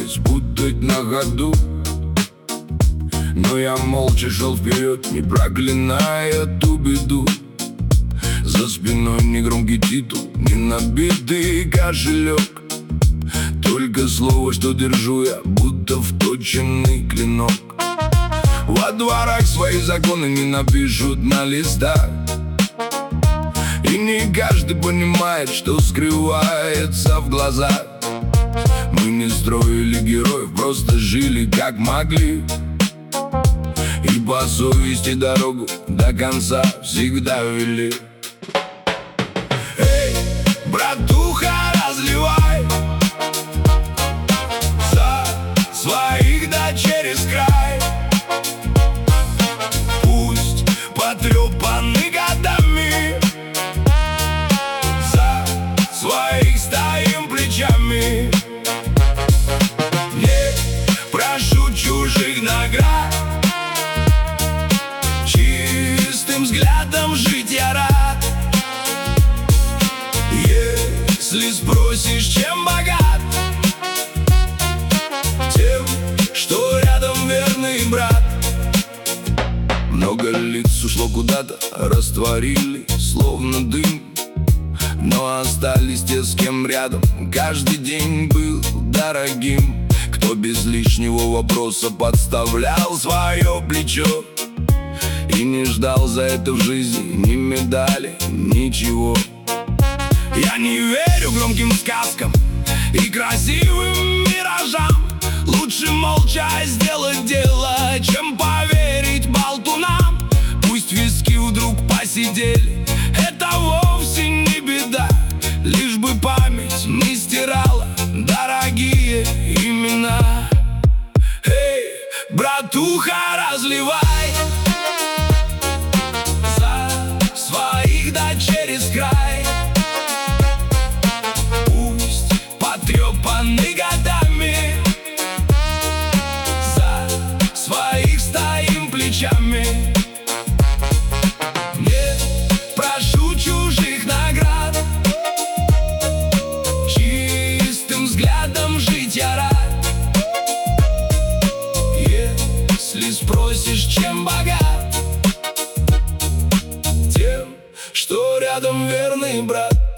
спутать на ходу. Но я молча шел вперед, не проклиная ту беду. За спиной ни громкий титул, ни набитый кошелек, только слово, что держу я, будто вточенный клинок. Во дворах свои законы не напишут на листах, и не каждый понимает, что скрывается в глазах. Мы не строили героев, просто жили как могли, и по совести дорогу до конца всегда вели. Эй, братуха, разливай за своих да через край. Пусть потрепаны годами, за своих стоим плечами. Не прошу чужих наград, чистым взглядом жить я рад. Если спросишь, чем богат, тем, что рядом верный брат. Много лиц ушло куда-то, растворили, словно дым, но остались те, с кем рядом каждый день был дорогим. Кто без лишнего вопроса подставлял свое плечо и не ждал за это в жизни ни медали, ничего. Я не верю громким сказкам и красивым миражам. Лучше молча сделать дело, чем поверить болтунам. Пусть виски вдруг посидели, это вовсе не беда, лишь бы память не стирала дорогие имена. Эй, братуха, разливай за своих да через край. Пусть потрепаны годами, за своих стоим плечами. Не прошу чужих наград, чистым взглядом жить я рад. Если спросишь, чем богат, тем, что рядом верный брат.